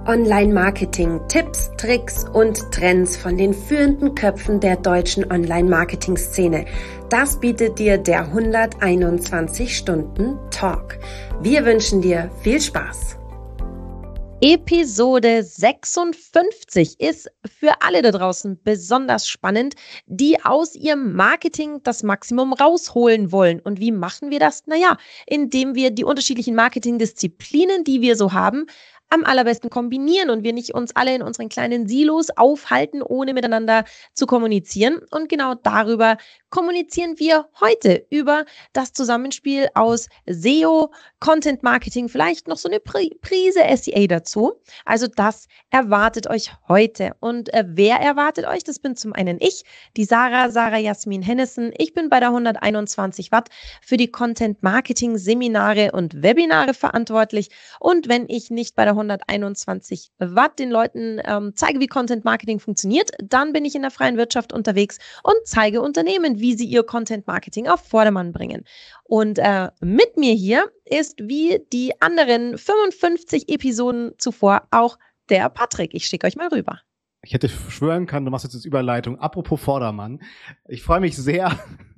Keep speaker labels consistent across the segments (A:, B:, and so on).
A: Online-Marketing, Tipps, Tricks und Trends von den führenden Köpfen der deutschen Online-Marketing-Szene. Das bietet dir der 121-Stunden-Talk. Wir wünschen dir viel Spaß.
B: Episode 56 ist für alle da draußen besonders spannend, die aus ihrem Marketing das Maximum rausholen wollen. Und wie machen wir das? Naja, indem wir die unterschiedlichen Marketingdisziplinen, die wir so haben, am allerbesten kombinieren und wir nicht uns alle in unseren kleinen Silos aufhalten, ohne miteinander zu kommunizieren. Und genau darüber kommunizieren wir heute, über das Zusammenspiel aus SEO, Content Marketing, vielleicht noch so eine Prise SEA dazu. Also das erwartet euch heute. Und wer erwartet euch? Das bin zum einen ich, die Sarah Jasmin Hennessen. Ich bin bei der 121 Watt für die Content Marketing Seminare und Webinare verantwortlich. Und wenn ich nicht bei der 121 Watt den Leuten zeige, wie Content Marketing funktioniert, dann bin ich in der freien Wirtschaft unterwegs und zeige Unternehmen, wie sie ihr Content Marketing auf Vordermann bringen. Und mit mir hier ist wie die anderen 55 Episoden zuvor auch der Patrick. Ich schicke euch mal rüber.
C: Ich hätte schwören können, du machst jetzt Überleitung. Apropos Vordermann. Ich freue mich sehr,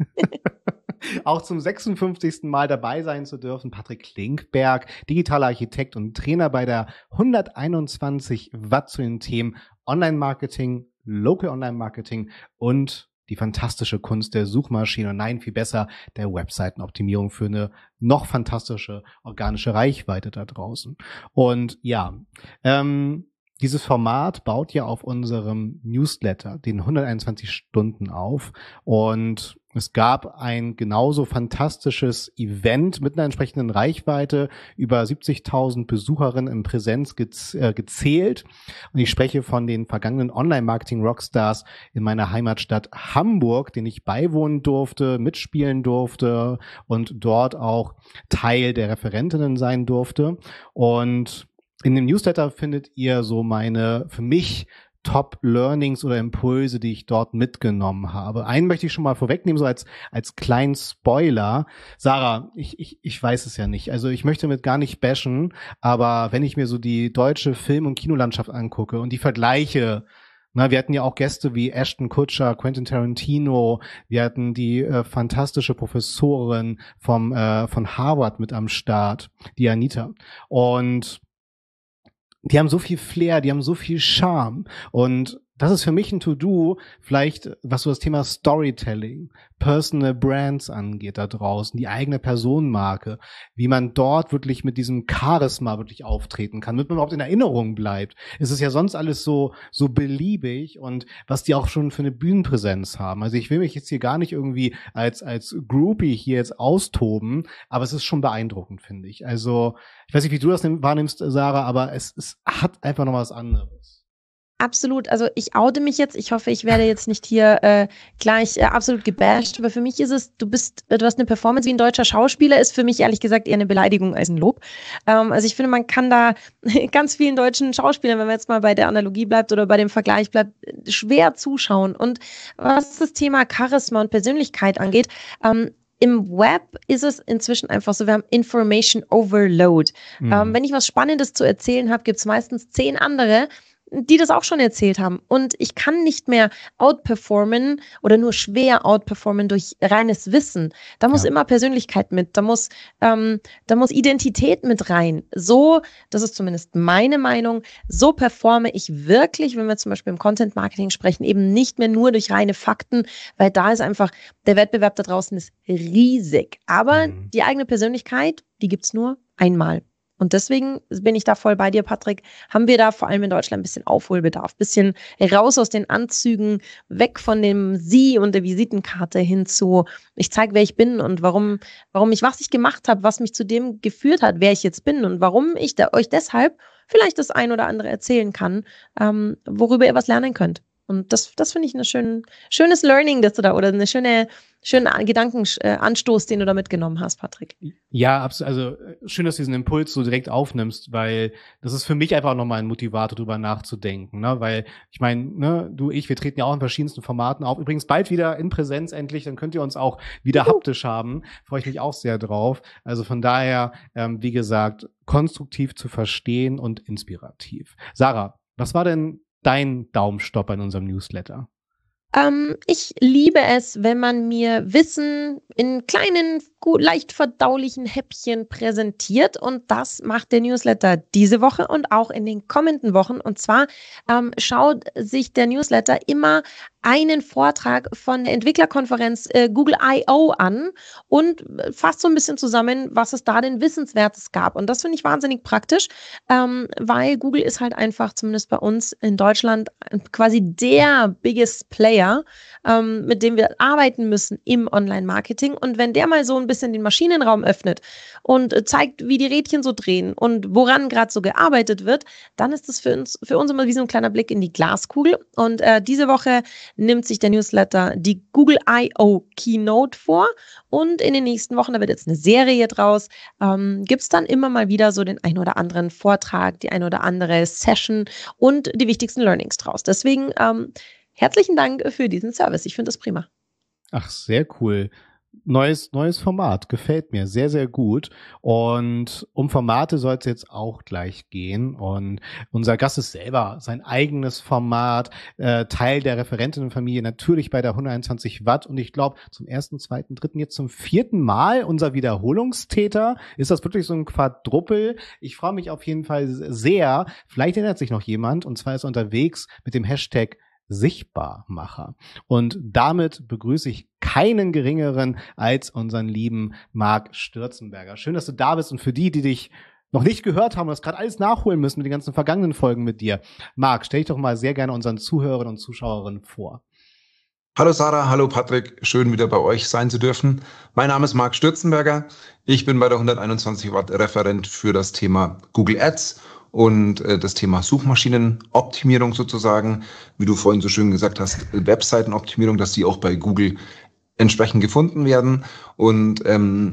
C: auch zum 56. Mal dabei sein zu dürfen. Patrick Klinkberg, digitaler Architekt und Trainer bei der 121 Watt zu den Themen Online-Marketing, Local Online-Marketing und die fantastische Kunst der Suchmaschine und nein, viel besser, der Webseitenoptimierung für eine noch fantastische organische Reichweite da draußen. Und ja, dieses Format baut ja auf unserem Newsletter, den 121 Stunden auf, und es gab ein genauso fantastisches Event mit einer entsprechenden Reichweite, über 70.000 Besucherinnen in Präsenz gezählt. Und ich spreche von den vergangenen Online-Marketing-Rockstars in meiner Heimatstadt Hamburg, denen ich beiwohnen durfte, mitspielen durfte und dort auch Teil der Referentinnen sein durfte. Und in dem Newsletter findet ihr so meine, für mich, Top-Learnings oder Impulse, die ich dort mitgenommen habe. Einen möchte ich schon mal vorwegnehmen, so als kleinen Spoiler. Sarah, ich weiß es ja nicht. Also ich möchte mit gar nicht bashen, aber wenn ich mir so die deutsche Film- und Kinolandschaft angucke und die Vergleiche, wir hatten ja auch Gäste wie Ashton Kutcher, Quentin Tarantino, wir hatten die fantastische Professorin von Harvard mit am Start, die Anita. Und die haben so viel Flair, die haben so viel Charme, und das ist für mich ein To-Do, vielleicht was so das Thema Storytelling, Personal Brands angeht da draußen, die eigene Personenmarke, wie man dort wirklich mit diesem Charisma wirklich auftreten kann, damit man überhaupt in Erinnerung bleibt. Es ist ja sonst alles so beliebig, und was die auch schon für eine Bühnenpräsenz haben. Also ich will mich jetzt hier gar nicht irgendwie als Groupie hier jetzt austoben, aber es ist schon beeindruckend, finde ich. Also ich weiß nicht, wie du das wahrnimmst, Sarah, aber es hat einfach noch was anderes.
B: Absolut, also ich oute mich jetzt, ich hoffe, ich werde jetzt nicht hier gleich absolut gebasht, aber für mich ist es, du hast eine Performance wie ein deutscher Schauspieler, ist für mich ehrlich gesagt eher eine Beleidigung als ein Lob. Also ich finde, man kann da ganz vielen deutschen Schauspielern, wenn man jetzt mal bei der Analogie bleibt oder bei dem Vergleich bleibt, schwer zuschauen. Und was das Thema Charisma und Persönlichkeit angeht, im Web ist es inzwischen einfach so, wir haben Information Overload. Wenn ich was Spannendes zu erzählen habe, gibt es meistens 10 andere, die das auch schon erzählt haben. Und ich kann nicht mehr outperformen oder nur schwer outperformen durch reines Wissen. Da muss immer Persönlichkeit mit, da muss Identität mit rein. So, das ist zumindest meine Meinung, so performe ich wirklich, wenn wir zum Beispiel im Content Marketing sprechen, eben nicht mehr nur durch reine Fakten, weil da ist einfach, der Wettbewerb da draußen ist riesig. Aber die eigene Persönlichkeit, die gibt's nur einmal. Und deswegen bin ich da voll bei dir, Patrick, haben wir da vor allem in Deutschland ein bisschen Aufholbedarf, bisschen raus aus den Anzügen, weg von dem Sie und der Visitenkarte hin zu, ich zeige, wer ich bin und warum was ich gemacht habe, was mich zu dem geführt hat, wer ich jetzt bin und warum ich euch deshalb vielleicht das ein oder andere erzählen kann, worüber ihr was lernen könnt. Und das finde ich schönes Learning, dass du da, oder eine schönen Gedankenanstoß, den du da mitgenommen hast, Patrick.
C: Ja, absolut. Also schön, dass du diesen Impuls so direkt aufnimmst, weil das ist für mich einfach nochmal ein Motivator, drüber nachzudenken, ne? Weil ich meine, ne, wir treten ja auch in verschiedensten Formaten auf. Übrigens bald wieder in Präsenz endlich, dann könnt ihr uns auch wieder haptisch haben. Freue ich mich auch sehr drauf. Also von daher, wie gesagt, konstruktiv zu verstehen und inspirativ. Sarah, was war denn dein Daumenstopp in unserem Newsletter?
B: Ich liebe es, wenn man mir Wissen in kleinen, leicht verdaulichen Häppchen präsentiert, und das macht der Newsletter diese Woche und auch in den kommenden Wochen. Und zwar schaut sich der Newsletter immer einen Vortrag von der Entwicklerkonferenz Google I.O. an und fasst so ein bisschen zusammen, was es da denn Wissenswertes gab. Und das finde ich wahnsinnig praktisch, weil Google ist halt einfach, zumindest bei uns in Deutschland, quasi der biggest Player, mit dem wir arbeiten müssen im Online-Marketing. Und wenn der mal so ein bisschen den Maschinenraum öffnet und zeigt, wie die Rädchen so drehen und woran gerade so gearbeitet wird, dann ist das für uns immer wie so ein kleiner Blick in die Glaskugel. Und diese Woche nimmt sich der Newsletter die Google I.O. Keynote vor, und in den nächsten Wochen, da wird jetzt eine Serie draus, gibt es dann immer mal wieder so den ein oder anderen Vortrag, die ein oder andere Session und die wichtigsten Learnings draus. Deswegen herzlichen Dank für diesen Service. Ich finde das prima.
C: Ach, sehr cool. Neues Format, gefällt mir sehr, sehr gut. Und um Formate soll es jetzt auch gleich gehen. Und unser Gast ist selber sein eigenes Format, Teil der Referentinnenfamilie, natürlich bei der 121 Watt. Und ich glaube, zum 1., 2., 3., jetzt zum 4. Mal unser Wiederholungstäter. Ist das wirklich so ein Quadruppel? Ich freue mich auf jeden Fall sehr. Vielleicht erinnert sich noch jemand, und zwar ist er unterwegs mit dem Hashtag Sichtbarmacher. Und damit begrüße ich keinen geringeren als unseren lieben Marc Stürzenberger. Schön, dass du da bist, und für die dich noch nicht gehört haben und das gerade alles nachholen müssen mit den ganzen vergangenen Folgen mit dir. Marc, stell dich doch mal sehr gerne unseren Zuhörern und Zuschauerinnen vor.
D: Hallo Sarah, hallo Patrick, schön wieder bei euch sein zu dürfen. Mein Name ist Marc Stürzenberger. Ich bin bei der 121 Watt Referent für das Thema Google Ads und das Thema Suchmaschinenoptimierung sozusagen, wie du vorhin so schön gesagt hast, Webseitenoptimierung, dass die auch bei Google entsprechend gefunden werden. Und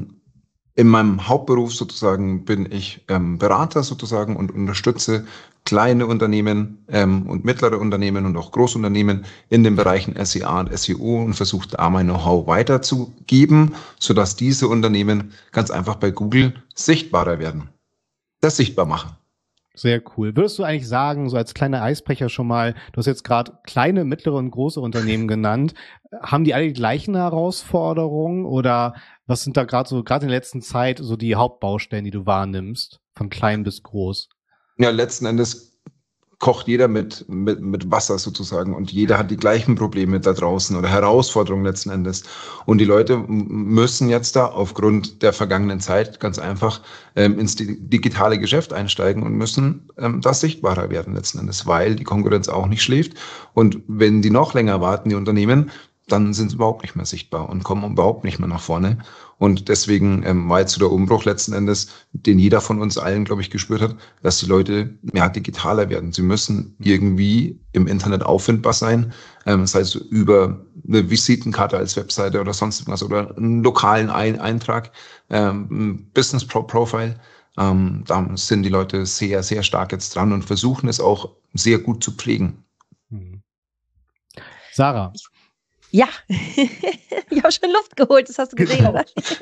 D: in meinem Hauptberuf sozusagen bin ich Berater sozusagen und unterstütze kleine Unternehmen und mittlere Unternehmen und auch Großunternehmen in den Bereichen SEA und SEO und versuche da mein Know-how weiterzugeben, sodass diese Unternehmen ganz einfach bei Google sichtbarer werden. Das sichtbar machen.
C: Sehr cool. Würdest du eigentlich sagen, so als kleiner Eisbrecher schon mal, du hast jetzt gerade kleine, mittlere und große Unternehmen genannt, haben die alle die gleichen Herausforderungen, oder was sind da gerade in der letzten Zeit so die Hauptbaustellen, die du wahrnimmst, von klein bis groß?
D: Ja, letzten Endes kocht jeder mit Wasser sozusagen, und jeder hat die gleichen Probleme da draußen oder Herausforderungen letzten Endes. Und die Leute müssen jetzt da aufgrund der vergangenen Zeit ganz einfach ins digitale Geschäft einsteigen und müssen da sichtbarer werden letzten Endes, weil die Konkurrenz auch nicht schläft. Und wenn die noch länger warten, die Unternehmen, dann sind sie überhaupt nicht mehr sichtbar und kommen überhaupt nicht mehr nach vorne. Und deswegen war jetzt so der Umbruch letzten Endes, den jeder von uns allen, glaube ich, gespürt hat, dass die Leute digitaler werden. Sie müssen irgendwie im Internet auffindbar sein, sei es über eine Visitenkarte als Webseite oder sonst irgendwas oder einen lokalen Eintrag, Business Profile. Da sind die Leute sehr, sehr stark jetzt dran und versuchen es auch sehr gut zu pflegen.
C: Sarah.
B: Ja, ich habe schon Luft geholt, das hast du gesehen, genau.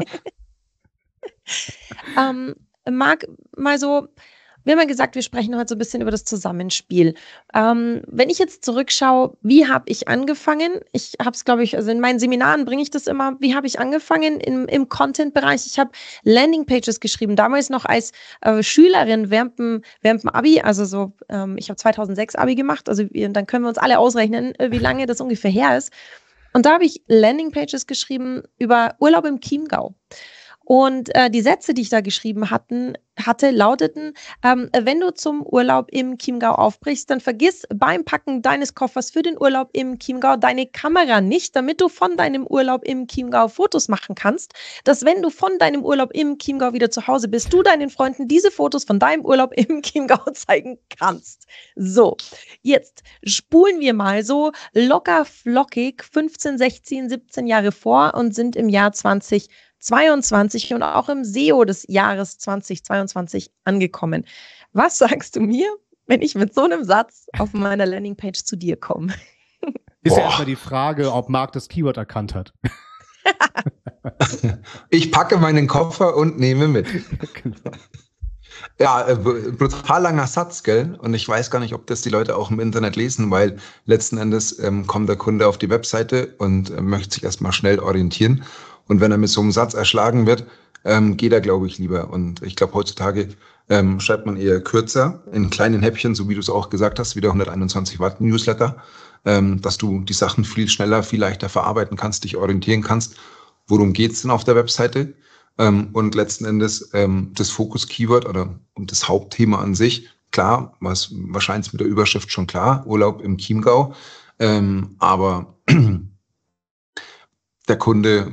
B: Oder? Marc, mal so, wir haben ja gesagt, wir sprechen heute so ein bisschen über das Zusammenspiel. Wenn ich jetzt zurückschaue, wie habe ich angefangen? Ich habe es, glaube ich, also in meinen Seminaren bringe ich das immer, wie habe ich angefangen im Content-Bereich? Ich habe Landingpages geschrieben, damals noch als Schülerin während dem Abi, also so, ich habe 2006 Abi gemacht, also dann können wir uns alle ausrechnen, wie lange das ungefähr her ist. Und da habe ich Landingpages geschrieben über Urlaub im Chiemgau. Und die Sätze, die ich da geschrieben hatte, lauteten, wenn du zum Urlaub im Chiemgau aufbrichst, dann vergiss beim Packen deines Koffers für den Urlaub im Chiemgau deine Kamera nicht, damit du von deinem Urlaub im Chiemgau Fotos machen kannst, dass wenn du von deinem Urlaub im Chiemgau wieder zu Hause bist, du deinen Freunden diese Fotos von deinem Urlaub im Chiemgau zeigen kannst. So, jetzt spulen wir mal so locker flockig 15, 16, 17 Jahre vor und sind im Jahr 2022 und auch im SEO des Jahres 2022 angekommen. Was sagst du mir, wenn ich mit so einem Satz auf meiner Landingpage zu dir komme?
C: Ist ja erstmal die Frage, ob Marc das Keyword erkannt hat.
D: Ich packe meinen Koffer und nehme mit.
C: Genau.
D: Ja, brutal langer Satz, gell? Und ich weiß gar nicht, ob das die Leute auch im Internet lesen, weil letzten Endes kommt der Kunde auf die Webseite und möchte sich erstmal schnell orientieren. Und wenn er mit so einem Satz erschlagen wird, geht er, glaube ich, lieber. Und ich glaube, heutzutage schreibt man eher kürzer, in kleinen Häppchen, so wie du es auch gesagt hast, wie der 121 Watt Newsletter, dass du die Sachen viel schneller, viel leichter verarbeiten kannst, dich orientieren kannst. Worum geht's denn auf der Webseite? Und letzten Endes das Fokus-Keyword oder das Hauptthema an sich, klar, was wahrscheinlich mit der Überschrift schon klar, Urlaub im Chiemgau, aber der Kunde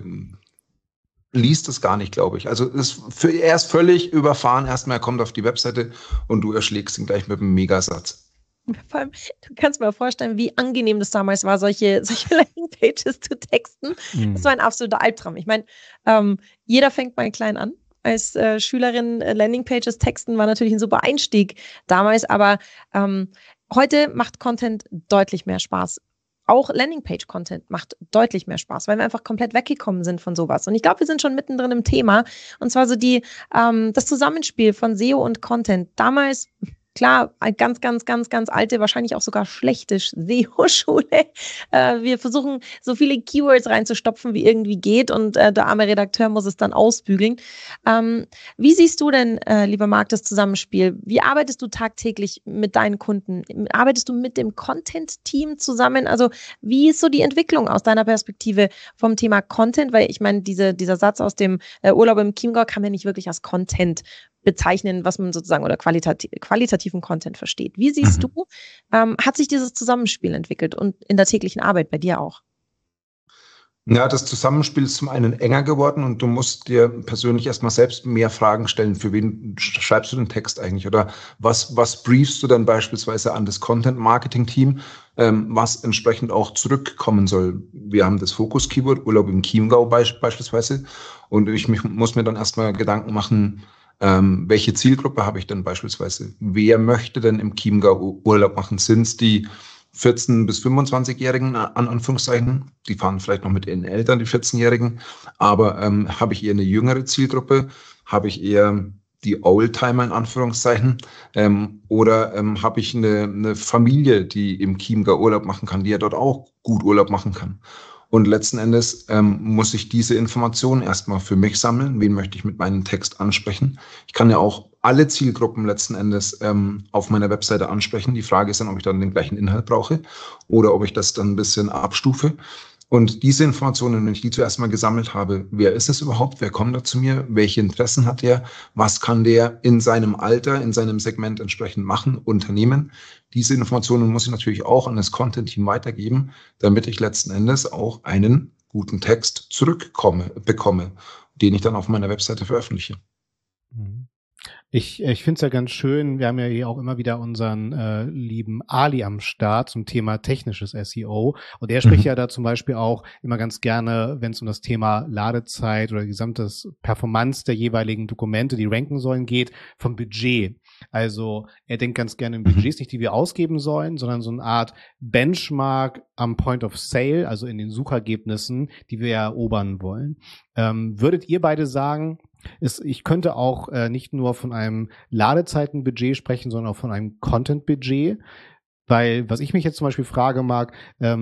D: liest es gar nicht, glaube ich. Also er ist völlig überfahren, erstmal er kommt auf die Webseite und du erschlägst ihn gleich mit einem Megasatz.
B: Vor allem, du kannst mir vorstellen, wie angenehm das damals war, solche Landingpages zu texten. Das war ein absoluter Albtraum. Ich meine, jeder fängt mal klein an. Als Schülerin Landingpages texten war natürlich ein super Einstieg damals, aber heute macht Content deutlich mehr Spaß. Auch Landingpage-Content macht deutlich mehr Spaß, weil wir einfach komplett weggekommen sind von sowas. Und ich glaube, wir sind schon mittendrin im Thema. Und zwar so das Zusammenspiel von SEO und Content. Damals, klar, ganz, ganz, ganz, ganz alte, wahrscheinlich auch sogar schlechte SEO-Schule. Wir versuchen, so viele Keywords reinzustopfen, wie irgendwie geht und der arme Redakteur muss es dann ausbügeln. Wie siehst du denn, lieber Marc, das Zusammenspiel? Wie arbeitest du tagtäglich mit deinen Kunden? Arbeitest du mit dem Content-Team zusammen? Also wie ist so die Entwicklung aus deiner Perspektive vom Thema Content? Weil ich meine, dieser Satz aus dem Urlaub im Chiemgau kann man nicht wirklich als Content bezeichnen, was man sozusagen oder qualitativen Content versteht. Wie siehst du, hat sich dieses Zusammenspiel entwickelt und in der täglichen Arbeit bei dir auch?
D: Ja, das Zusammenspiel ist zum einen enger geworden und du musst dir persönlich erstmal selbst mehr Fragen stellen. Für wen schreibst du den Text eigentlich? Oder was briefst du dann beispielsweise an das Content-Marketing-Team, was entsprechend auch zurückkommen soll? Wir haben das Fokus-Keyword, Urlaub im Chiemgau beispielsweise. Und ich muss mir dann erstmal Gedanken machen, welche Zielgruppe habe ich denn beispielsweise? Wer möchte denn im Chiemgau Urlaub machen? Sind es die 14- bis 25-Jährigen, an Anführungszeichen? Die fahren vielleicht noch mit ihren Eltern, die 14-Jährigen. Aber habe ich eher eine jüngere Zielgruppe? Habe ich eher die Oldtimer in Anführungszeichen? Oder habe ich eine Familie, die im Chiemgau Urlaub machen kann, die ja dort auch gut Urlaub machen kann? Und letzten Endes muss ich diese Informationen erstmal für mich sammeln. Wen möchte ich mit meinem Text ansprechen? Ich kann ja auch alle Zielgruppen letzten Endes auf meiner Webseite ansprechen. Die Frage ist dann, ob ich dann den gleichen Inhalt brauche oder ob ich das dann ein bisschen abstufe. Und diese Informationen, wenn ich die zuerst mal gesammelt habe, wer ist es überhaupt? Wer kommt da zu mir? Welche Interessen hat der? Was kann der in seinem Alter, in seinem Segment entsprechend machen, unternehmen? Diese Informationen muss ich natürlich auch an das Content-Team weitergeben, damit ich letzten Endes auch einen guten Text bekomme, den ich dann auf meiner Webseite veröffentliche.
C: Ich finde es ja ganz schön, wir haben ja hier auch immer wieder unseren lieben Ali am Start zum Thema technisches SEO und er spricht ja da zum Beispiel auch immer ganz gerne, wenn es um das Thema Ladezeit oder gesamtes Performance der jeweiligen Dokumente, die ranken sollen, geht, vom Budget. Also er denkt ganz gerne in Budgets, nicht die wir ausgeben sollen, sondern so eine Art Benchmark am Point of Sale, also in den Suchergebnissen, die wir erobern wollen. Würdet ihr beide sagen, ich könnte auch nicht nur von einem Ladezeitenbudget sprechen, sondern auch von einem Content-Budget, weil was ich mich jetzt zum Beispiel frage, Marc,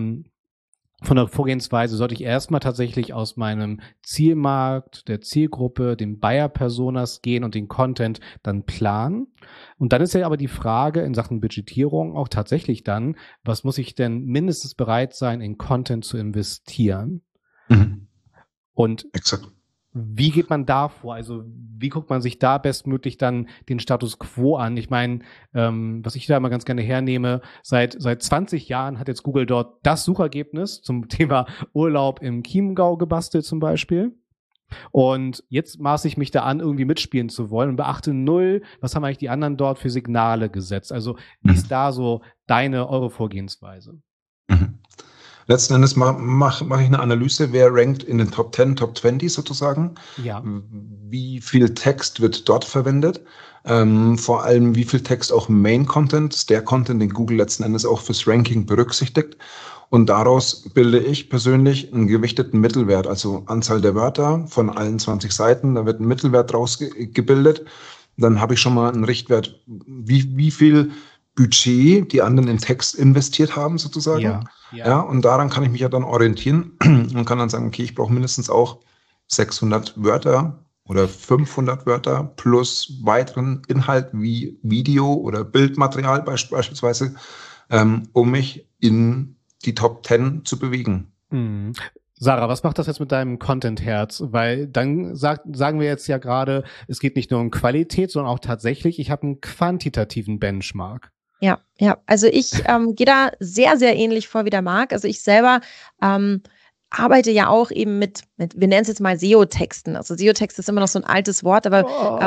C: von der Vorgehensweise sollte ich erstmal tatsächlich aus meinem Zielmarkt, der Zielgruppe, den Buyer-Personas gehen und den Content dann planen. Und dann ist ja aber die Frage in Sachen Budgetierung auch tatsächlich dann, was muss ich denn mindestens bereit sein, in Content zu investieren?
D: Mhm.
C: Und
D: exakt.
C: Wie geht man da vor? Also wie guckt man sich da bestmöglich dann den Status quo an? Ich meine, was ich da immer ganz gerne hernehme, seit 20 Jahren hat jetzt Google dort das Suchergebnis zum Thema Urlaub im Chiemgau gebastelt zum Beispiel. Und jetzt maße ich mich da an, irgendwie mitspielen zu wollen und beachte null, was haben eigentlich die anderen dort für Signale gesetzt? Also wie ist da so eure Vorgehensweise?
D: Mhm. Letzten Endes mach ich eine Analyse, wer rankt in den Top 10, Top 20 sozusagen.
C: Ja.
D: Wie viel Text wird dort verwendet? Vor allem, wie viel Text auch Main-Content, ist der Content, den Google letzten Endes auch fürs Ranking berücksichtigt. Und daraus bilde ich persönlich einen gewichteten Mittelwert, also Anzahl der Wörter von allen 20 Seiten. Da wird ein Mittelwert draus gebildet. Dann habe ich schon mal einen Richtwert, wie viel Budget die anderen in Text investiert haben sozusagen. Ja, und daran kann ich mich ja dann orientieren und kann dann sagen, okay, ich brauche mindestens auch 600 Wörter oder 500 Wörter plus weiteren Inhalt wie Video oder Bildmaterial beispielsweise, um mich in die Top 10 zu bewegen.
C: Mhm. Sarah, was macht das jetzt mit deinem Content-Herz? Weil dann sagen wir jetzt ja gerade, es geht nicht nur um Qualität, sondern auch tatsächlich, ich habe einen quantitativen Benchmark.
B: Ja, also ich gehe da sehr, sehr ähnlich vor wie der Marc. Also ich selber arbeite ja auch eben mit, wir nennen es jetzt mal SEO-Texten. Also SEO-Text ist immer noch so ein altes Wort, aber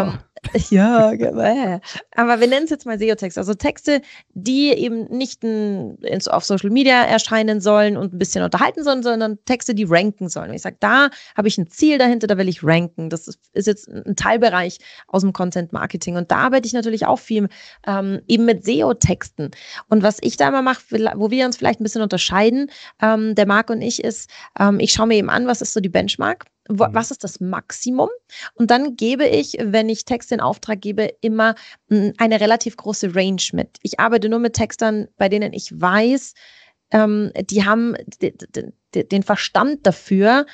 B: aber wir nennen es jetzt mal SEO-Text. Also Texte, die eben nicht auf Social Media erscheinen sollen und ein bisschen unterhalten sollen, sondern Texte, die ranken sollen. Und ich sage, da habe ich ein Ziel dahinter, da will ich ranken. Das ist jetzt ein Teilbereich aus dem Content-Marketing. Und da arbeite ich natürlich auch viel eben mit SEO-Texten. Und was ich da immer mache, wo wir uns vielleicht ein bisschen unterscheiden, der Marc und ich, ist, ich schaue mir eben an, was ist so die Benchmark, was ist das Maximum, und dann gebe ich, wenn ich Texte in Auftrag gebe, immer eine relativ große Range mit. Ich arbeite nur mit Textern, bei denen ich weiß, die haben den Verstand dafür,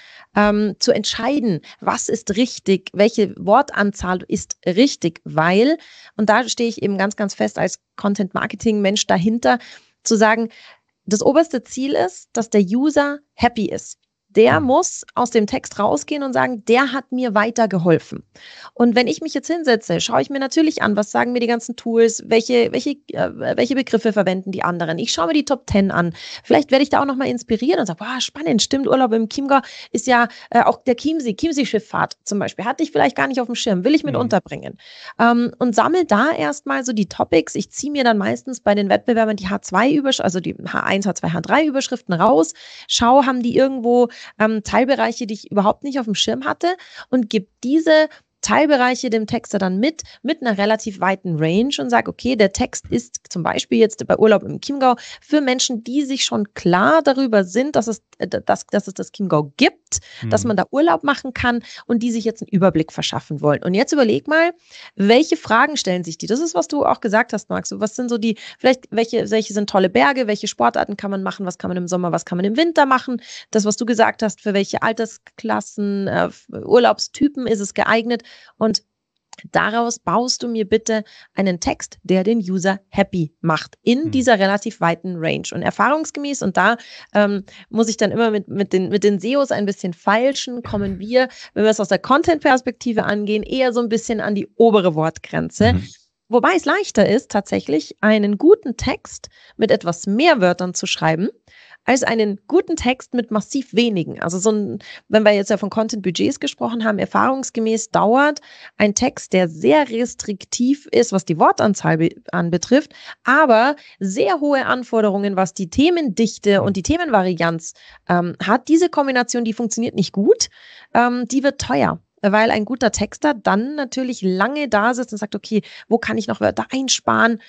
B: zu entscheiden, was ist richtig, welche Wortanzahl ist richtig, weil, und da stehe ich eben ganz, ganz fest als Content-Marketing-Mensch dahinter, zu sagen, das oberste Ziel ist, dass der User happy ist. Der muss aus dem Text rausgehen und sagen, der hat mir weitergeholfen. Und wenn ich mich jetzt hinsetze, schaue ich mir natürlich an, was sagen mir die ganzen Tools, welche Begriffe verwenden die anderen. Ich schaue mir die Top 10 an. Vielleicht werde ich da auch nochmal inspirieren und sage, wow, spannend, stimmt, Urlaub im Chiemgau ist ja auch der Chiemsee-Schifffahrt zum Beispiel. Hatte ich vielleicht gar nicht auf dem Schirm, will ich mit unterbringen. Und sammle da erstmal so die Topics. Ich ziehe mir dann meistens bei den Wettbewerbern die H2-Überschriften, also die H1, H2, H3-Überschriften raus. Schau, haben die irgendwo Teilbereiche, die ich überhaupt nicht auf dem Schirm hatte, und gebe diese Teilbereiche dem Texter dann mit einer relativ weiten Range und sage, okay, der Text ist zum Beispiel jetzt bei Urlaub im Chiemgau für Menschen, die sich schon klar darüber sind, dass es das Chiemgau gibt, dass man da Urlaub machen kann und die sich jetzt einen Überblick verschaffen wollen. Und jetzt überleg mal, welche Fragen stellen sich die? Das ist, was du auch gesagt hast, Max. Was sind so welche sind tolle Berge, welche Sportarten kann man machen, was kann man im Sommer, was kann man im Winter machen? Das, was du gesagt hast, für welche Altersklassen, Urlaubstypen ist es geeignet? Und daraus baust du mir bitte einen Text, der den User happy macht in dieser relativ weiten Range. Und erfahrungsgemäß, und da muss ich dann immer mit den SEOs ein bisschen feilschen, kommen wir, wenn wir es aus der Content-Perspektive angehen, eher so ein bisschen an die obere Wortgrenze. Wobei es leichter ist, tatsächlich einen guten Text mit etwas mehr Wörtern zu schreiben, als einen guten Text mit massiv wenigen. Also wenn wir jetzt ja von Content-Budgets gesprochen haben, erfahrungsgemäß dauert ein Text, der sehr restriktiv ist, was die Wortanzahl anbetrifft, aber sehr hohe Anforderungen, was die Themendichte und die Themenvarianz hat. Diese Kombination, die funktioniert nicht gut, die wird teuer. Weil ein guter Texter dann natürlich lange da sitzt und sagt, okay, wo kann ich noch Wörter einsparen?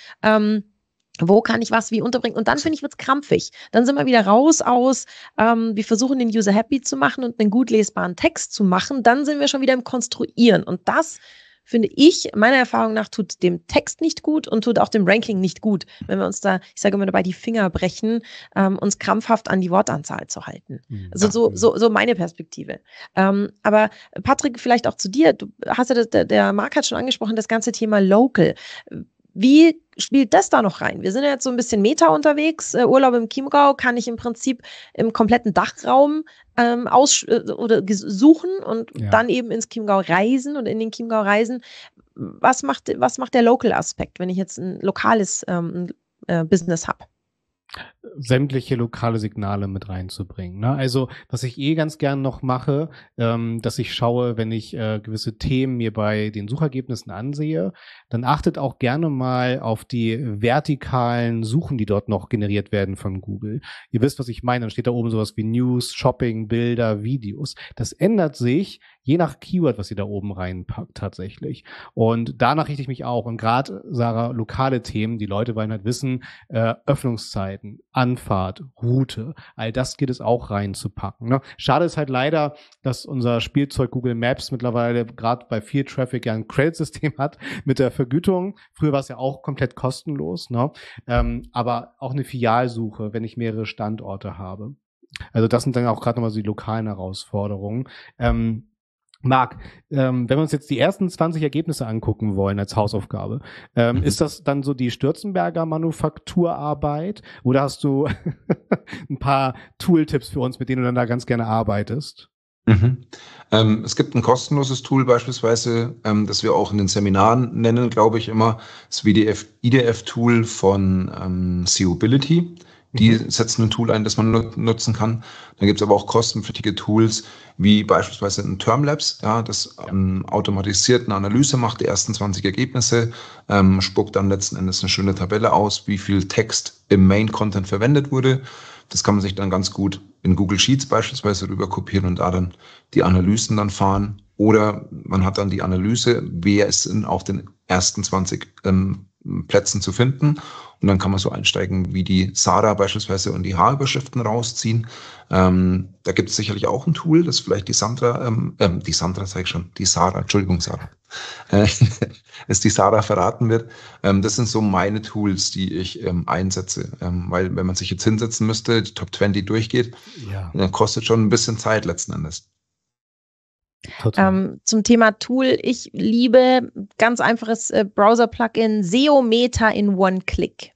B: Wo kann ich was wie unterbringen? Und dann, finde ich, wird es krampfig. Dann sind wir wieder raus aus, wir versuchen den User happy zu machen und einen gut lesbaren Text zu machen. Dann sind wir schon wieder im Konstruieren. Und das, finde ich, meiner Erfahrung nach, tut dem Text nicht gut und tut auch dem Ranking nicht gut, wenn wir uns da, ich sage immer dabei, die Finger brechen, uns krampfhaft an die Wortanzahl zu halten. Also so meine Perspektive. Aber Patrick, vielleicht auch zu dir. Du hast ja der Marc hat schon angesprochen, das ganze Thema Local. Wie spielt das da noch rein? Wir sind ja jetzt so ein bisschen Meta unterwegs. Urlaub im Chiemgau kann ich im Prinzip im kompletten Dachraum suchen und dann eben ins Chiemgau reisen und in den Chiemgau reisen. Was macht der Local-Aspekt, wenn ich jetzt ein lokales Business habe?
C: Sämtliche lokale Signale mit reinzubringen. Ne? Also, was ich ganz gern noch mache, dass ich schaue, wenn ich gewisse Themen mir bei den Suchergebnissen ansehe, dann achtet auch gerne mal auf die vertikalen Suchen, die dort noch generiert werden von Google. Ihr wisst, was ich meine. Dann steht da oben sowas wie News, Shopping, Bilder, Videos. Das ändert sich je nach Keyword, was ihr da oben reinpackt tatsächlich. Und danach richte ich mich auch. Und gerade, Sarah, lokale Themen, die Leute wollen halt wissen, Öffnungszeiten, Anfahrt, Route, all das geht es auch reinzupacken. Ne? Schade ist halt leider, dass unser Spielzeug Google Maps mittlerweile gerade bei viel Traffic ja ein Credit-System hat mit der Vergütung. Früher war es ja auch komplett kostenlos, ne? Aber auch eine Filialsuche, wenn ich mehrere Standorte habe. Also das sind dann auch gerade nochmal so die lokalen Herausforderungen. Marc, wenn wir uns jetzt die ersten 20 Ergebnisse angucken wollen als Hausaufgabe, ist das dann so die Stürzenberger Manufakturarbeit oder hast du ein paar Tooltips für uns, mit denen du dann da ganz gerne arbeitest?
D: Es gibt ein kostenloses Tool beispielsweise, das wir auch in den Seminaren nennen, glaube ich immer, das IDF-Tool von Seobility. Die setzen ein Tool ein, das man nutzen kann. Dann gibt es aber auch kostenpflichtige Tools, wie beispielsweise ein Termlabs, das automatisiert eine Analyse macht, die ersten 20 Ergebnisse, spuckt dann letzten Endes eine schöne Tabelle aus, wie viel Text im Main-Content verwendet wurde. Das kann man sich dann ganz gut in Google Sheets beispielsweise rüber kopieren und da dann die Analysen dann fahren. Oder man hat dann die Analyse, wer ist auf den ersten 20 Plätzen zu finden. Und dann kann man so einsteigen, wie die Sarah beispielsweise und die Haarüberschriften rausziehen. Da gibt es sicherlich auch ein Tool, das vielleicht die Sarah, Entschuldigung, Sarah, es die Sarah verraten wird. Das sind so meine Tools, die ich einsetze. Weil wenn man sich jetzt hinsetzen müsste, die Top 20 durchgeht, dann kostet schon ein bisschen Zeit letzten Endes.
B: Zum Thema Tool, ich liebe ganz einfaches Browser-Plugin SEO Meta in One-Click.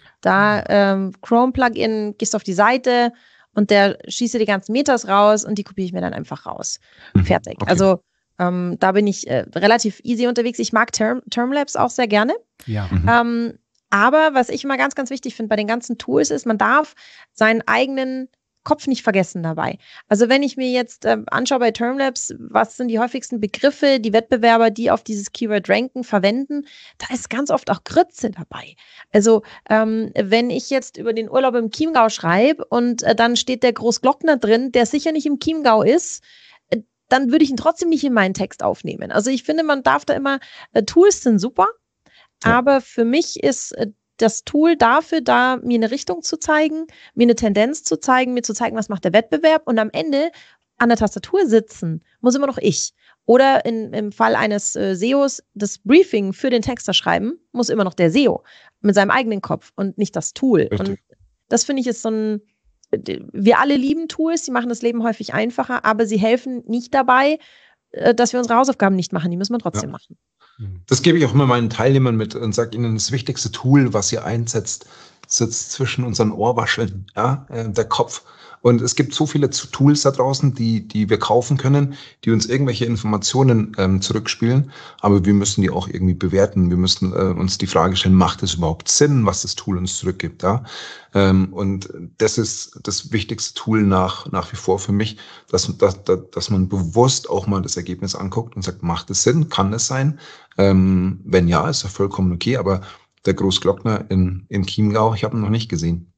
B: Da Chrome-Plugin, gehst auf die Seite und der schießt dir die ganzen Metas raus und die kopiere ich mir dann einfach raus. Fertig. Okay. Also da bin ich relativ easy unterwegs. Ich mag Termlabs auch sehr gerne. Ja. Aber was ich immer ganz, ganz wichtig finde bei den ganzen Tools ist, man darf seinen eigenen Kopf nicht vergessen dabei. Also wenn ich mir jetzt anschaue bei Termlabs, was sind die häufigsten Begriffe, die Wettbewerber, die auf dieses Keyword ranken, verwenden, da ist ganz oft auch Grütze dabei. Also wenn ich jetzt über den Urlaub im Chiemgau schreibe und dann steht der Großglockner drin, der sicher nicht im Chiemgau ist, dann würde ich ihn trotzdem nicht in meinen Text aufnehmen. Also ich finde, man darf da immer, Tools sind super, aber für mich ist das Tool dafür da, mir eine Richtung zu zeigen, mir eine Tendenz zu zeigen, mir zu zeigen, was macht der Wettbewerb und am Ende an der Tastatur sitzen muss immer noch ich. Oder im Fall eines SEOs das Briefing für den Texter schreiben, muss immer noch der SEO mit seinem eigenen Kopf und nicht das Tool. Richtig. Und das finde ich ist so ein, wir alle lieben Tools, sie machen das Leben häufig einfacher, aber sie helfen nicht dabei, dass wir unsere Hausaufgaben nicht machen, die müssen wir trotzdem machen.
D: Das gebe ich auch immer meinen Teilnehmern mit und sage ihnen, das wichtigste Tool, was ihr einsetzt, sitzt zwischen unseren Ohrwascheln, der Kopf. Und es gibt so viele Tools da draußen, die wir kaufen können, die uns irgendwelche Informationen zurückspielen. Aber wir müssen die auch irgendwie bewerten. Wir müssen uns die Frage stellen, macht es überhaupt Sinn, was das Tool uns zurückgibt? Ja? Und das ist das wichtigste Tool nach wie vor für mich, dass man bewusst auch mal das Ergebnis anguckt und sagt, macht es Sinn? Kann es sein? Wenn ja, ist ja vollkommen okay. Aber der Großglockner im Chiemgau, ich habe ihn noch nicht gesehen.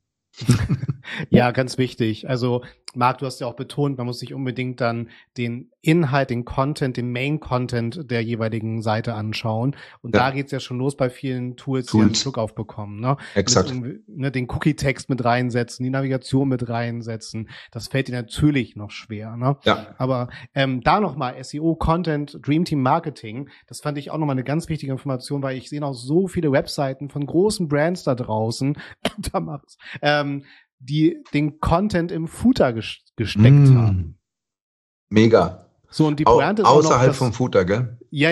C: Ja, ganz wichtig. Also, Marc, du hast ja auch betont, man muss sich unbedingt dann den Inhalt, den Content, den Main-Content der jeweiligen Seite anschauen. Und da geht's ja schon los bei vielen Tools, die einen Schluck aufbekommen. Ne?
D: Exakt.
C: Den Cookie-Text mit reinsetzen, die Navigation mit reinsetzen. Das fällt dir natürlich noch schwer. Ne? Ja. Aber da nochmal SEO, Content, Dream Team Marketing, das fand ich auch nochmal eine ganz wichtige Information, weil ich sehe noch so viele Webseiten von großen Brands da draußen, die den Content im Footer gesteckt haben.
D: Mega.
C: So, und die Pointe ist
D: außerhalb
C: auch noch,
D: vom Footer, gell?
C: Ja.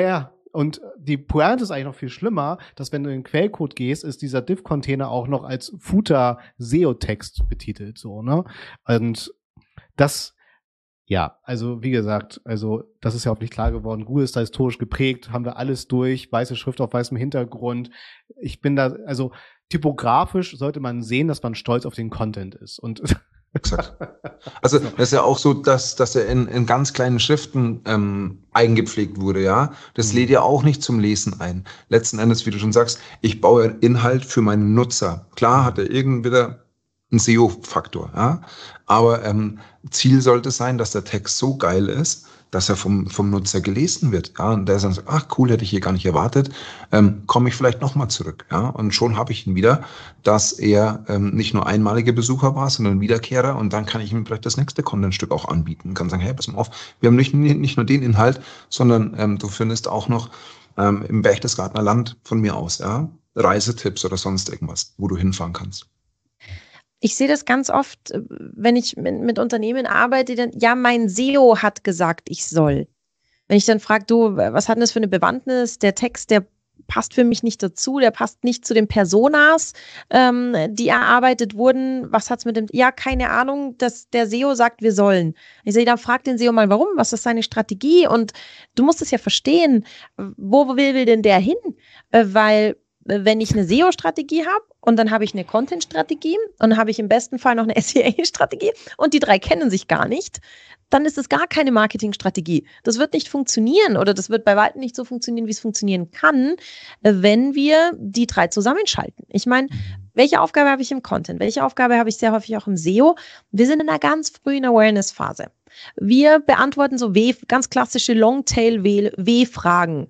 C: Und die Pointe ist eigentlich noch viel schlimmer, dass wenn du in den Quellcode gehst, ist dieser Div-Container auch noch als Footer-SEO-Text betitelt, so, ne? Und das, ja, also wie gesagt, also das ist ja auch nicht klar geworden. Google ist da historisch geprägt, haben wir alles durch, weiße Schrift auf weißem Hintergrund. Ich bin da, also typografisch sollte man sehen, dass man stolz auf den Content ist. Und
D: Exakt. Also das ist ja auch so, dass er in ganz kleinen Schriften eingepflegt wurde, ja. Das lädt ja auch nicht zum Lesen ein. Letzten Endes, wie du schon sagst, ich baue Inhalt für meinen Nutzer. Klar hat er irgendwie wieder einen SEO-Faktor, ja. Aber Ziel sollte sein, dass der Text so geil ist, dass er vom Nutzer gelesen wird, ja. Und der sagt, ach cool, hätte ich hier gar nicht erwartet, komme ich vielleicht nochmal zurück, ja. Und schon habe ich ihn wieder, dass er nicht nur einmalige Besucher war, sondern Wiederkehrer, und dann kann ich ihm vielleicht das nächste Contentstück auch anbieten. Kann sagen, hey, pass mal auf, wir haben nicht nur den Inhalt, sondern du findest auch noch im Berchtesgadener Land von mir aus, ja, Reisetipps oder sonst irgendwas, wo du hinfahren kannst.
B: Ich sehe das ganz oft, wenn ich mit Unternehmen arbeite, dann, ja, mein SEO hat gesagt, ich soll. Wenn ich dann frage, du, was hat denn das für eine Bewandtnis? Der Text, der passt für mich nicht dazu, der passt nicht zu den Personas, die erarbeitet wurden. Was hat's mit dem? Ja, keine Ahnung, dass der SEO sagt, wir sollen. Ich sage, dann frag den SEO mal, warum? Was ist seine Strategie? Und du musst es ja verstehen, wo will denn der hin? Weil wenn ich eine SEO-Strategie habe und dann habe ich eine Content-Strategie und dann habe ich im besten Fall noch eine SEA-Strategie und die drei kennen sich gar nicht, dann ist es gar keine Marketingstrategie. Das wird nicht funktionieren oder das wird bei weitem nicht so funktionieren, wie es funktionieren kann, wenn wir die drei zusammenschalten. Ich meine, welche Aufgabe habe ich im Content? Welche Aufgabe habe ich sehr häufig auch im SEO? Wir sind in einer ganz frühen Awareness-Phase. Wir beantworten so ganz klassische Longtail-W-Fragen.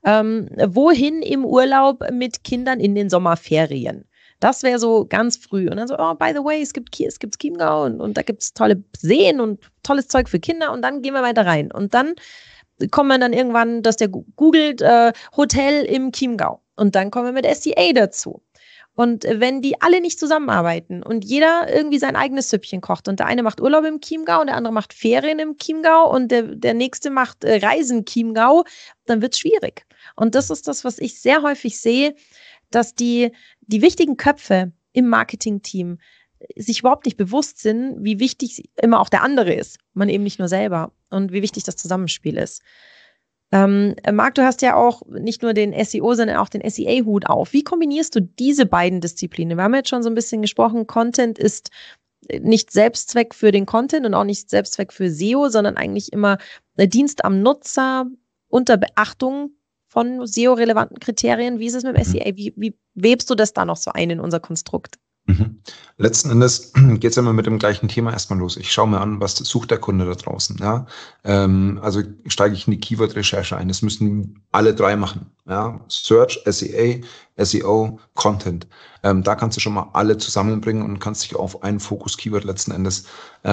B: Wohin im Urlaub mit Kindern in den Sommerferien? Das wäre so ganz früh. Und dann so, oh, by the way, es gibt Chiemgau und da gibt es tolle Seen und tolles Zeug für Kinder und dann gehen wir weiter rein. Und dann kommt man dann irgendwann, dass der googelt Hotel im Chiemgau. Und dann kommen wir mit SEA dazu. Und wenn die alle nicht zusammenarbeiten und jeder irgendwie sein eigenes Süppchen kocht und der eine macht Urlaub im Chiemgau und der andere macht Ferien im Chiemgau und der nächste macht Reisen Chiemgau, dann wird es schwierig. Und das ist das, was ich sehr häufig sehe, dass die wichtigen Köpfe im Marketing-Team sich überhaupt nicht bewusst sind, wie wichtig immer auch der andere ist. Man eben nicht nur selber und wie wichtig das Zusammenspiel ist. Marc, du hast ja auch nicht nur den SEO, sondern auch den SEA-Hut auf. Wie kombinierst du diese beiden Disziplinen? Wir haben jetzt schon so ein bisschen gesprochen, Content ist nicht Selbstzweck für den Content und auch nicht Selbstzweck für SEO, sondern eigentlich immer Dienst am Nutzer unter Beachtung von SEO-relevanten Kriterien. Wie ist es mit dem SEA? Wie webst du das da noch so ein in unser Konstrukt?
D: Letzten Endes geht es immer mit dem gleichen Thema erstmal los. Ich schaue mir an, was sucht der Kunde da draußen. Ja? Also steige ich in die Keyword-Recherche ein. Das müssen alle drei machen. Ja? Search, SEA, SEO, Content. Da kannst du schon mal alle zusammenbringen und kannst dich auf einen Fokus-Keyword letzten Endes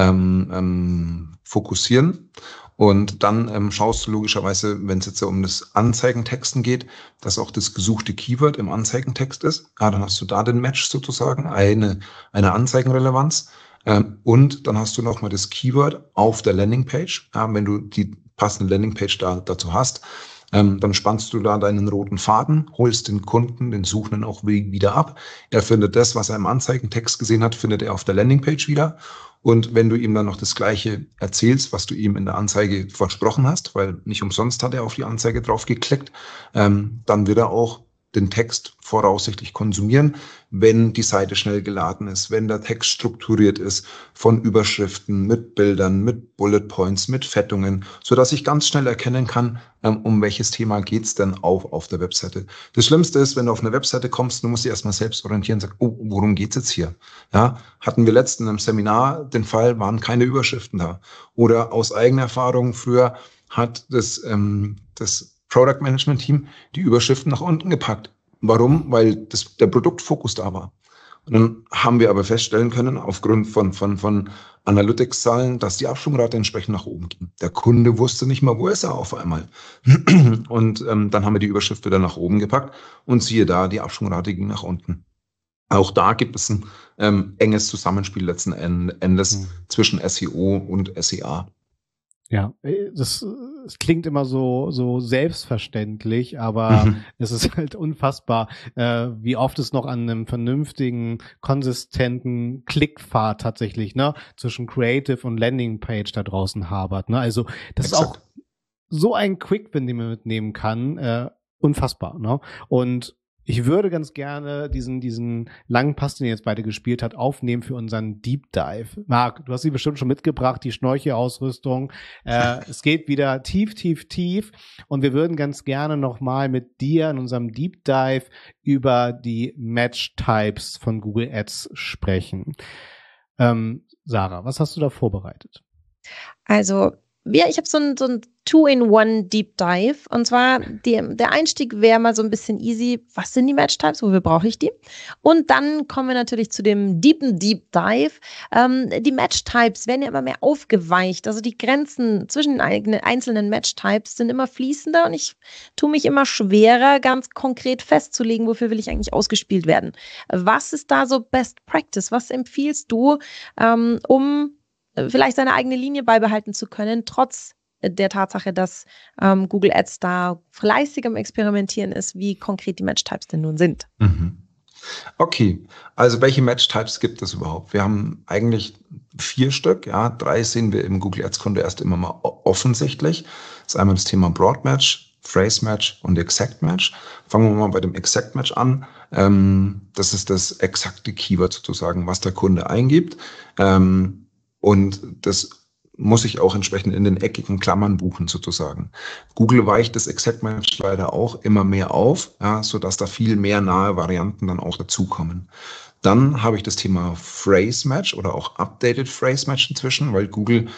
D: fokussieren. Und dann schaust du logischerweise, wenn es jetzt um das Anzeigentexten geht, dass auch das gesuchte Keyword im Anzeigentext ist. Ja, dann hast du da den Match sozusagen, eine Anzeigenrelevanz. Und dann hast du nochmal das Keyword auf der Landingpage. Ja, wenn du die passende Landingpage dazu hast, dann spannst du da deinen roten Faden, holst den Kunden, den Suchenden auch wieder ab. Er findet das, was er im Anzeigentext gesehen hat, findet er auf der Landingpage wieder. Und wenn du ihm dann noch das Gleiche erzählst, was du ihm in der Anzeige versprochen hast, weil nicht umsonst hat er auf die Anzeige drauf geklickt, dann wird er auch den Text voraussichtlich konsumieren, wenn die Seite schnell geladen ist, wenn der Text strukturiert ist von Überschriften, mit Bildern, mit Bullet Points, mit Fettungen, sodass ich ganz schnell erkennen kann, um welches Thema geht's denn auf der Webseite. Das Schlimmste ist, wenn du auf eine Webseite kommst, du musst dich erstmal selbst orientieren und sagst, oh, worum geht's jetzt hier? Ja, hatten wir letztens im Seminar den Fall, waren keine Überschriften da. Oder aus eigener Erfahrung, früher hat das Product Management Team die Überschriften nach unten gepackt. Warum? Weil der Produktfokus da war. Und dann haben wir aber feststellen können, aufgrund von Analytics-Zahlen, dass die Absprungrate entsprechend nach oben ging. Der Kunde wusste nicht mal, wo ist er auf einmal. Und dann haben wir die Überschrift wieder nach oben gepackt und siehe da, die Absprungrate ging nach unten. Auch da gibt es ein enges Zusammenspiel letzten Endes zwischen SEO und SEA.
C: Ja, das klingt immer so selbstverständlich, aber es ist halt unfassbar, wie oft es noch an einem vernünftigen, konsistenten Klickpfad tatsächlich, ne, zwischen Creative und Landingpage da draußen hapert, ne? Also das ist auch so ein Quick-Win, den man mitnehmen kann, unfassbar, ne? Und ich würde ganz gerne diesen langen Pass, den ihr jetzt beide gespielt habt, aufnehmen für unseren Deep Dive. Marc, du hast sie bestimmt schon mitgebracht, die Schnorchelausrüstung. Es geht wieder tief, tief, tief. Und wir würden ganz gerne nochmal mit dir in unserem Deep Dive über die Match-Types von Google Ads sprechen. Sarah, was hast du da vorbereitet?
B: Also, ich habe so ein Two-in-One Deep Dive. Und zwar, der Einstieg wäre mal so ein bisschen easy. Was sind die Match-Types? Wofür brauche ich die? Und dann kommen wir natürlich zu dem deepen Deep Dive. Die Match-Types werden ja immer mehr aufgeweicht. Also die Grenzen zwischen den einzelnen Match-Types sind immer fließender und ich tue mich immer schwerer, ganz konkret festzulegen, wofür will ich eigentlich ausgespielt werden. Was ist da so Best Practice? Was empfiehlst du, um vielleicht seine eigene Linie beibehalten zu können, trotz der Tatsache, dass Google Ads da fleißig am Experimentieren ist, wie konkret die Match-Types denn nun sind.
D: Okay, also welche Match-Types gibt es überhaupt? Wir haben eigentlich 4 Stück, ja, 3 sehen wir im Google Ads-Konto erst immer mal offensichtlich. Das ist einmal das Thema Broad Match, Phrase Match und Exact Match. Fangen wir mal bei dem Exact Match an. Das ist das exakte Keyword sozusagen, was der Kunde eingibt. Und das muss ich auch entsprechend in den eckigen Klammern buchen sozusagen. Google weicht das Exact Match leider auch immer mehr auf, ja, sodass da viel mehr nahe Varianten dann auch dazukommen. Dann habe ich das Thema Phrase Match oder auch Updated Phrase Match inzwischen, weil Google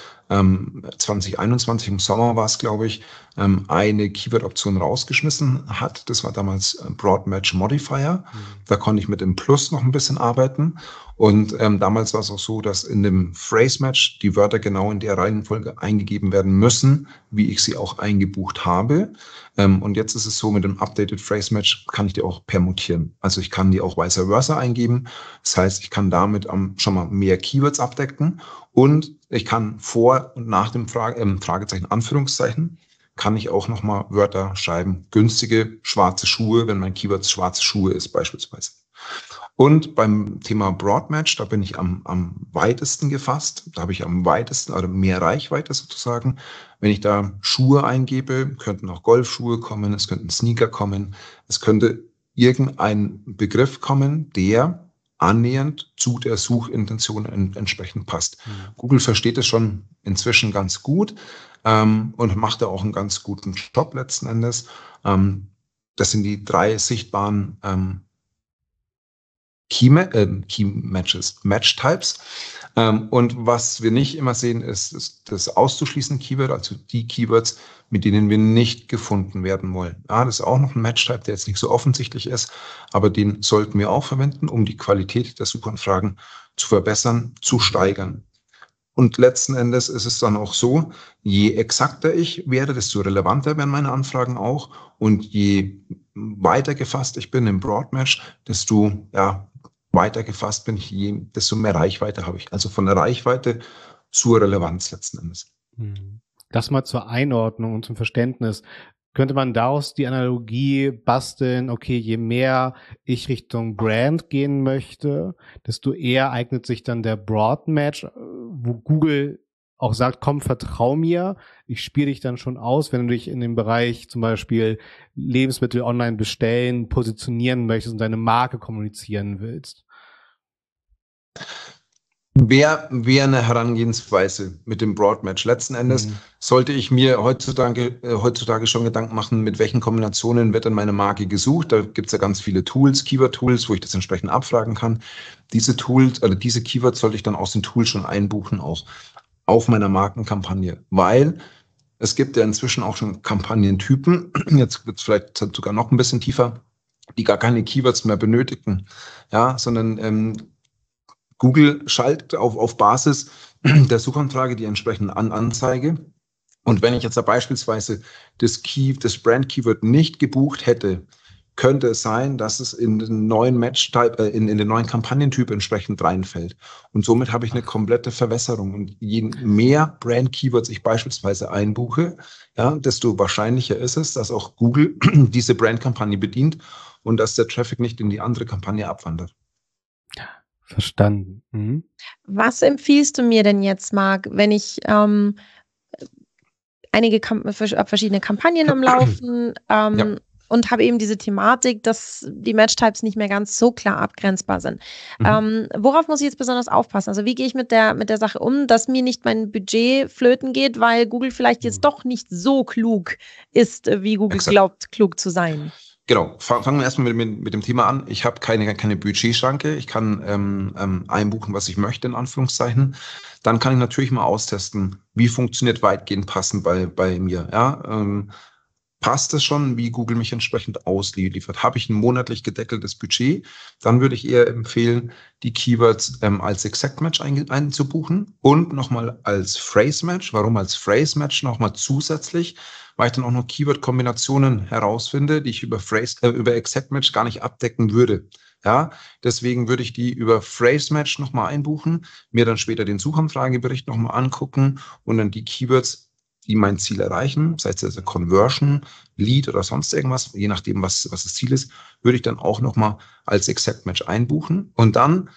D: 2021 im Sommer war es, glaube ich, eine Keyword-Option rausgeschmissen hat. Das war damals Broad Match Modifier. Da konnte ich mit dem Plus noch ein bisschen arbeiten. Und damals war es auch so, dass in dem Phrase Match die Wörter genau in der Reihenfolge eingegeben werden müssen, wie ich sie auch eingebucht habe. Und jetzt ist es so, mit dem Updated Phrase Match kann ich die auch permutieren. Also ich kann die auch vice versa eingeben. Das heißt, ich kann damit schon mal mehr Keywords abdecken und ich kann vor und nach dem Fragezeichen, Anführungszeichen, kann ich auch nochmal Wörter schreiben. Günstige schwarze Schuhe, wenn mein Keyword schwarze Schuhe ist beispielsweise. Und beim Thema Broad Match, da bin ich am weitesten gefasst. Da habe ich am weitesten, oder mehr Reichweite sozusagen. Wenn ich da Schuhe eingebe, könnten auch Golfschuhe kommen, es könnten Sneaker kommen, es könnte irgendein Begriff kommen, der annähernd zu der Suchintention entsprechend passt. Google versteht es schon inzwischen ganz gut und macht da auch einen ganz guten Job letzten Endes. Das sind die 3 sichtbaren Match-Types. Und was wir nicht immer sehen, ist das auszuschließende Keyword, also die Keywords, mit denen wir nicht gefunden werden wollen. Ja, das ist auch noch ein Match-Type, der jetzt nicht so offensichtlich ist, aber den sollten wir auch verwenden, um die Qualität der Suchanfragen zu verbessern, zu steigern. Und letzten Endes ist es dann auch so, je exakter ich werde, desto relevanter werden meine Anfragen auch. Und je weiter gefasst ich bin im Broad Match, desto weiter gefasst bin ich, desto mehr Reichweite habe ich. Also von der Reichweite zur Relevanz letzten Endes.
C: Das mal zur Einordnung und zum Verständnis. Könnte man daraus die Analogie basteln, okay, je mehr ich Richtung Brand gehen möchte, desto eher eignet sich dann der Broad Match, wo Google auch sagt, komm, vertrau mir, ich spiele dich dann schon aus, wenn du dich in dem Bereich zum Beispiel Lebensmittel online bestellen, positionieren möchtest und deine Marke kommunizieren willst.
D: Wäre eine Herangehensweise mit dem Broad Match. Letzten Endes sollte ich mir heutzutage schon Gedanken machen, mit welchen Kombinationen wird dann meine Marke gesucht. Da gibt es ja ganz viele Tools, Keyword-Tools, wo ich das entsprechend abfragen kann. Diese Tools oder diese Keywords sollte ich dann aus den Tools schon einbuchen, auch auf meiner Markenkampagne, weil es gibt ja inzwischen auch schon Kampagnentypen, jetzt wird es vielleicht sogar noch ein bisschen tiefer, die gar keine Keywords mehr benötigen, ja, sondern Google schaltet auf Basis der Suchanfrage die entsprechende Anzeige. Und wenn ich jetzt da beispielsweise das Brand-Keyword nicht gebucht hätte, könnte es sein, dass es in den neuen Match-Type, in den neuen Kampagnentyp entsprechend reinfällt. Und somit habe ich eine komplette Verwässerung. Und je mehr Brand-Keywords ich beispielsweise einbuche, ja, desto wahrscheinlicher ist es, dass auch Google diese Brand-Kampagne bedient und dass der Traffic nicht in die andere Kampagne abwandert.
C: Verstanden. Mhm.
B: Was empfiehlst du mir denn jetzt, Marc, wenn ich verschiedene Kampagnen am Laufen und habe eben diese Thematik, dass die Matchtypes nicht mehr ganz so klar abgrenzbar sind. Worauf muss ich jetzt besonders aufpassen? Also wie gehe ich mit der Sache um, dass mir nicht mein Budget flöten geht, weil Google vielleicht jetzt doch nicht so klug ist, wie Google glaubt, klug zu sein?
D: Genau, fangen wir erstmal mit dem Thema an. Ich habe keine Budgetschranke. Ich kann einbuchen, was ich möchte, in Anführungszeichen. Dann kann ich natürlich mal austesten, wie funktioniert weitgehend passend bei mir. Ja? Passt es schon, wie Google mich entsprechend ausliefert? Habe ich ein monatlich gedeckeltes Budget? Dann würde ich eher empfehlen, die Keywords als Exact Match einzubuchen und nochmal als Phrase Match. Warum als Phrase Match nochmal zusätzlich? Weil ich dann auch noch Keyword-Kombinationen herausfinde, die ich über Exact Match gar nicht abdecken würde. Ja, deswegen würde ich die über Phrase Match nochmal einbuchen, mir dann später den Suchanfragebericht nochmal angucken und dann die Keywords, die mein Ziel erreichen, sei es also Conversion, Lead oder sonst irgendwas, je nachdem, was das Ziel ist, würde ich dann auch nochmal als Exact Match einbuchen. Und dann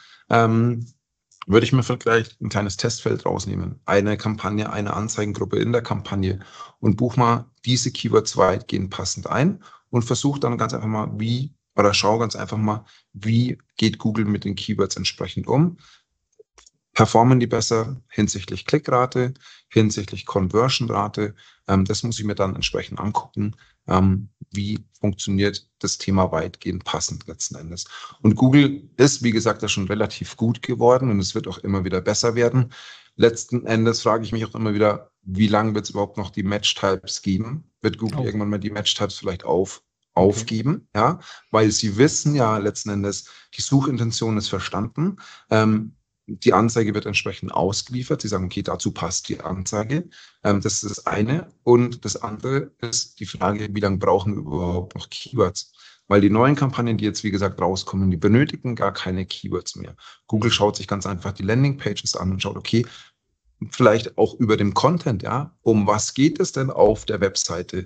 D: würde ich mir vielleicht ein kleines Testfeld rausnehmen. Eine Kampagne, eine Anzeigengruppe in der Kampagne und buche mal diese Keywords weitgehend passend ein und versuche dann ganz einfach mal, schau ganz einfach mal, wie geht Google mit den Keywords entsprechend um. Performen die besser hinsichtlich Klickrate, hinsichtlich Conversion-Rate? Das muss ich mir dann entsprechend angucken. Wie funktioniert das Thema weitgehend passend letzten Endes? Und Google ist, wie gesagt, ja schon relativ gut geworden und es wird auch immer wieder besser werden. Letzten Endes frage ich mich auch immer wieder, wie lange wird es überhaupt noch die Match-Types geben? Wird Google irgendwann mal die Match-Types vielleicht aufgeben? Ja, weil sie wissen ja letzten Endes, die Suchintention ist verstanden. Die Anzeige wird entsprechend ausgeliefert. Sie sagen, okay, dazu passt die Anzeige. Das ist das eine. Und das andere ist die Frage, wie lange brauchen wir überhaupt noch Keywords? Weil die neuen Kampagnen, die jetzt, wie gesagt, rauskommen, die benötigen gar keine Keywords mehr. Google schaut sich ganz einfach die Landingpages an und schaut, okay, vielleicht auch über dem Content, ja, um was geht es denn auf der Webseite?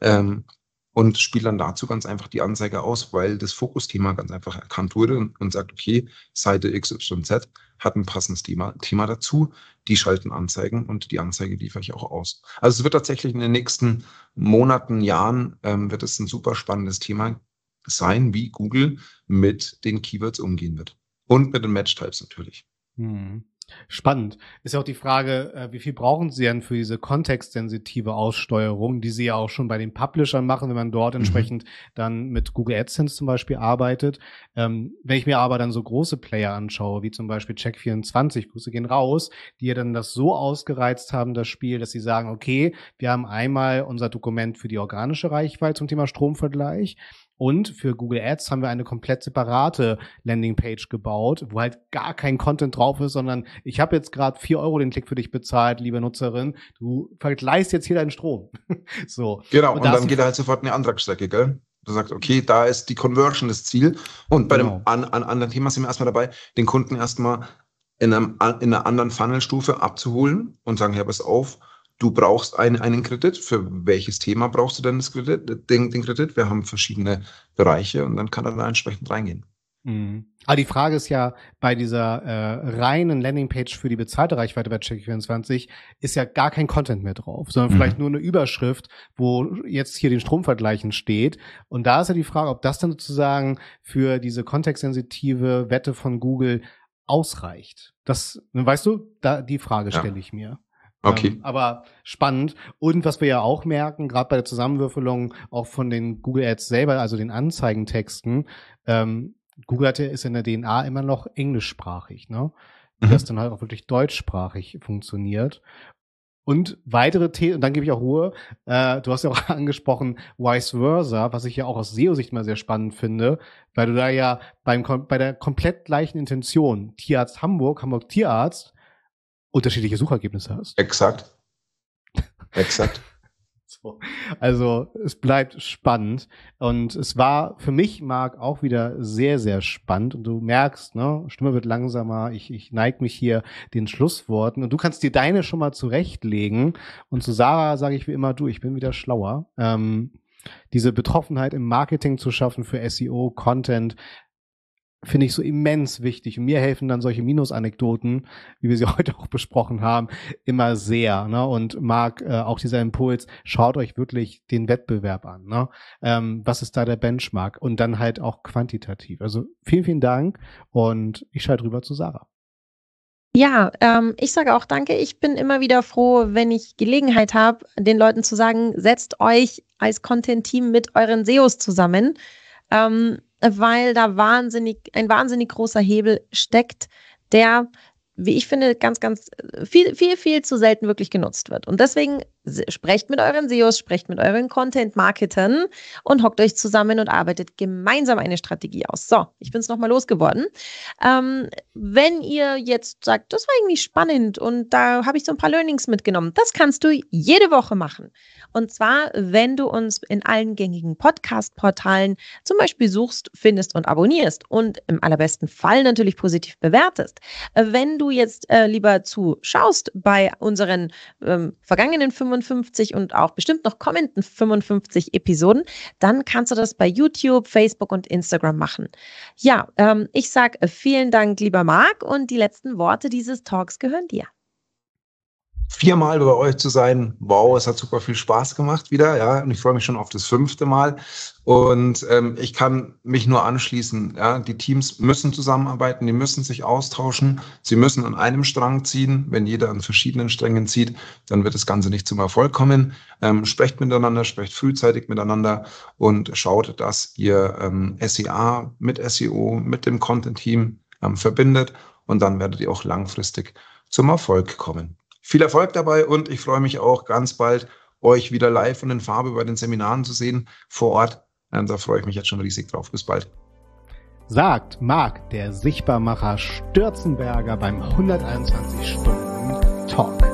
D: Und spielt dann dazu ganz einfach die Anzeige aus, weil das Fokusthema ganz einfach erkannt wurde und sagt, okay, Seite XYZ hat ein passendes Thema dazu, die schalten Anzeigen und die Anzeige liefere ich auch aus. Also es wird tatsächlich in den nächsten Monaten, Jahren, wird es ein super spannendes Thema sein, wie Google mit den Keywords umgehen wird. Und mit den Match-Types natürlich.
C: Spannend. Ist ja auch die Frage, wie viel brauchen Sie denn für diese kontextsensitive Aussteuerung, die Sie ja auch schon bei den Publishern machen, wenn man dort entsprechend dann mit Google AdSense zum Beispiel arbeitet. Wenn ich mir aber dann so große Player anschaue, wie zum Beispiel Check24, Grüße gehen raus, die ja dann das so ausgereizt haben, das Spiel, dass sie sagen, okay, wir haben einmal unser Dokument für die organische Reichweite zum Thema Stromvergleich. Und für Google Ads haben wir eine komplett separate Landingpage gebaut, wo halt gar kein Content drauf ist, sondern ich habe jetzt gerade 4 € den Klick für dich bezahlt, liebe Nutzerin. Du vergleichst jetzt hier deinen Strom. So.
D: Genau, und dann geht er halt sofort in die Antragsstrecke, gell? Du sagst, okay, da ist die Conversion das Ziel. Und bei dem anderen Thema sind wir erstmal dabei, den Kunden erstmal in einer anderen Funnelstufe abzuholen und sagen, ja, pass auf, du brauchst einen Kredit. Für welches Thema brauchst du denn den Kredit? Wir haben verschiedene Bereiche und dann kann er da entsprechend reingehen.
C: Aber die Frage ist ja, bei dieser reinen Landingpage für die bezahlte Reichweite bei Check24 ist ja gar kein Content mehr drauf, sondern vielleicht nur eine Überschrift, wo jetzt hier den Stromvergleichen steht. Und da ist ja die Frage, ob das dann sozusagen für diese kontextsensitive Wette von Google ausreicht. Das, weißt du, die Frage stelle ich mir.
D: Okay.
C: Aber spannend. Und was wir ja auch merken, gerade bei der Zusammenwürfelung auch von den Google Ads selber, also den Anzeigentexten, Google ist in der DNA immer noch englischsprachig, ne? Das dann halt auch wirklich deutschsprachig funktioniert. Und weitere Themen, und dann gebe ich auch Ruhe, du hast ja auch angesprochen, vice versa, was ich ja auch aus SEO-Sicht mal sehr spannend finde, weil du da ja bei der komplett gleichen Intention, Tierarzt Hamburg Tierarzt, unterschiedliche Suchergebnisse hast.
D: Exakt.
C: So. Also es bleibt spannend und es war für mich, Marc, auch wieder sehr, sehr spannend und du merkst, ne, Stimme wird langsamer, ich neige mich hier den Schlussworten und du kannst dir deine schon mal zurechtlegen und zu Sarah sage ich wie immer, du, ich bin wieder schlauer. Diese Betroffenheit im Marketing zu schaffen für SEO, Content, finde ich so immens wichtig. Und mir helfen dann solche Minusanekdoten, wie wir sie heute auch besprochen haben, immer sehr. Ne? Und Marc, auch dieser Impuls, schaut euch wirklich den Wettbewerb an. Ne? Was ist da der Benchmark? Und dann halt auch quantitativ. Also vielen, vielen Dank und ich schalte rüber zu Sarah.
B: Ja, ich sage auch danke. Ich bin immer wieder froh, wenn ich Gelegenheit habe, den Leuten zu sagen, setzt euch als Content-Team mit euren SEOs zusammen, weil da ein wahnsinnig großer Hebel steckt, der, wie ich finde, ganz, ganz viel zu selten wirklich genutzt wird. Und deswegen sprecht mit euren SEOs, sprecht mit euren Content-Marketern und hockt euch zusammen und arbeitet gemeinsam eine Strategie aus. So, ich bin es nochmal losgeworden. Wenn ihr jetzt sagt, das war irgendwie spannend und da habe ich so ein paar Learnings mitgenommen, das kannst du jede Woche machen. Und zwar, wenn du uns in allen gängigen Podcast-Portalen zum Beispiel suchst, findest und abonnierst und im allerbesten Fall natürlich positiv bewertest. Wenn du jetzt lieber zuschaust bei unseren vergangenen 55 und auch bestimmt noch kommenden 55 Episoden, dann kannst du das bei YouTube, Facebook und Instagram machen. Ja, ich sage vielen Dank, lieber Marc, und die letzten Worte dieses Talks gehören dir.
D: 4-mal bei euch zu sein, wow, es hat super viel Spaß gemacht wieder, ja, und ich freue mich schon auf das 5. Mal und ich kann mich nur anschließen, ja, die Teams müssen zusammenarbeiten, die müssen sich austauschen, sie müssen an einem Strang ziehen, wenn jeder an verschiedenen Strängen zieht, dann wird das Ganze nicht zum Erfolg kommen, sprecht miteinander, sprecht frühzeitig miteinander und schaut, dass ihr SEA mit SEO, mit dem Content-Team verbindet und dann werdet ihr auch langfristig zum Erfolg kommen. Viel Erfolg dabei und ich freue mich auch ganz bald, euch wieder live und in Farbe bei den Seminaren zu sehen vor Ort. Da freue ich mich jetzt schon riesig drauf. Bis bald.
C: Sagt Marc, der Sichtbarmacher Stürzenberger beim 121 Stunden Talk.